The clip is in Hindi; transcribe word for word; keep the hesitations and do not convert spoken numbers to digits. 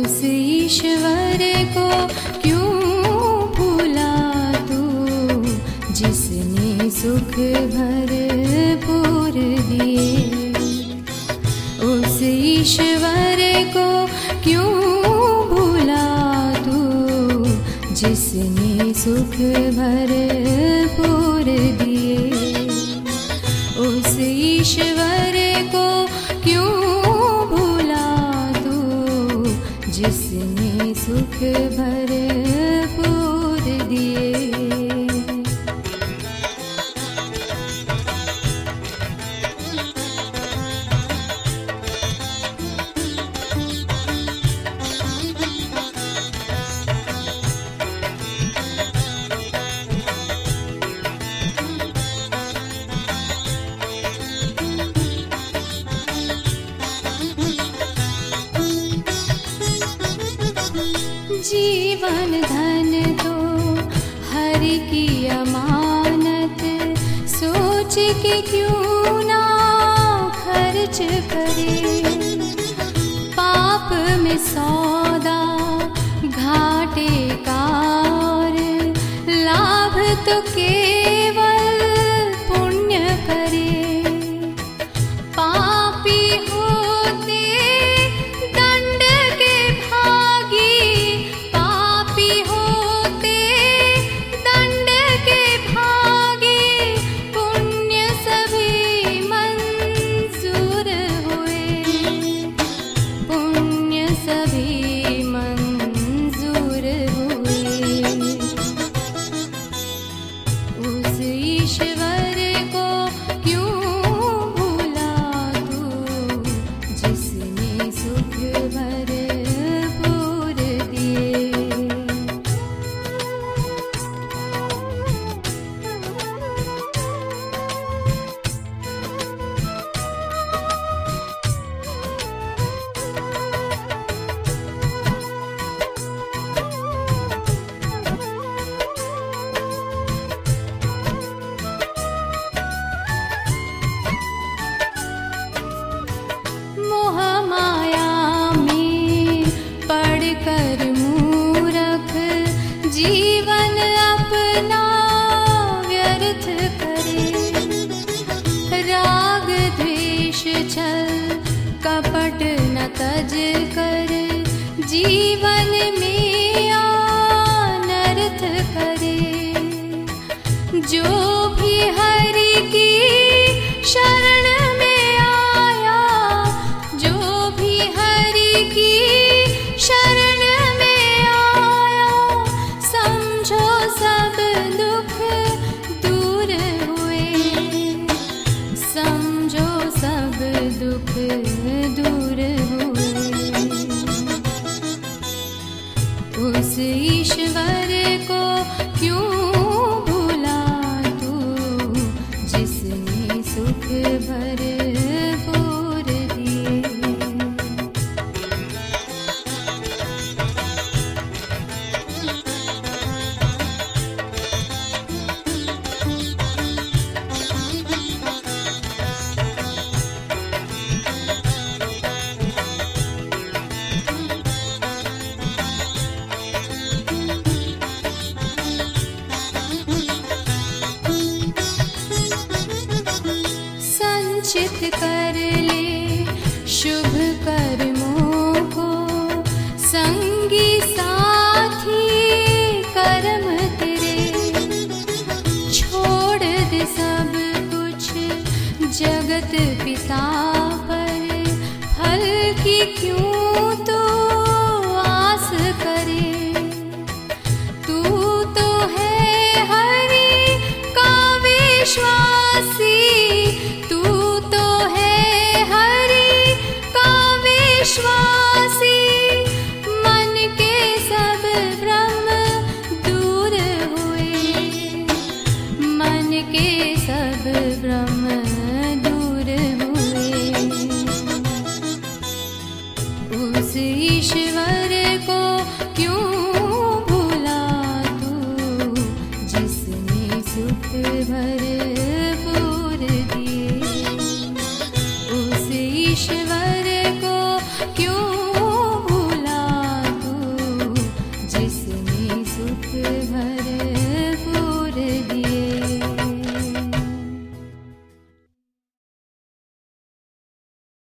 उस ईश्वर को क्यों भूला तू, जिसने सुख भरपूर दिए। उस ईश्वर को क्यों भूला तू, जिसने सुख भरपूर दिए। उस ईश्वर को क्यों भूला तू, जिसने सुख भरपूर दिए। जीवन धन तो हरि की अमानत, सोच के क्यों ना खर्च करे। पाप में सौदा घाटे का और लाभ तो केवल पुण्य करे। पापी होते दंड के भागी, पापी होते दंड के भागी, पुण्य सभी मंजूर हुए। पुण्य सभी मंजूर हुए। उस ईश्वर को क्यों भूला तू, जिसने सुख भरपूर दिए। मोह माया में पड़कर मूरख जीवन अपना व्यर्थ करे। राग द्वेष छल कपट न तज कर, जीवन में अनर्थ करे। जो भी हरि की शरण में आया, जो भी हरि की शरण में आया, समझो सब दुख दूर हुए। समझो सब दुख दूर हुए। उस ईश्वर को क्यों भूला तू, जिसने सुख भरपूर दिए। संचित कर ले शुभ कर्मों को, संगी साथी कर्म तेरे। छोड़ दे सब कुछ जगत पिता पर, फल की क्यों तो आस करे। तू तो है हरि का विश्वासी, तू तो है हरि का विश्वासी। मन के सब भ्रम दूर हुए। मन के सब भ्रम दूर हुए। उस ईश्वर को क्यों भूला तू, जिसने सुख भरपूर दिए। उस ईश्वर को क्यों भूला भर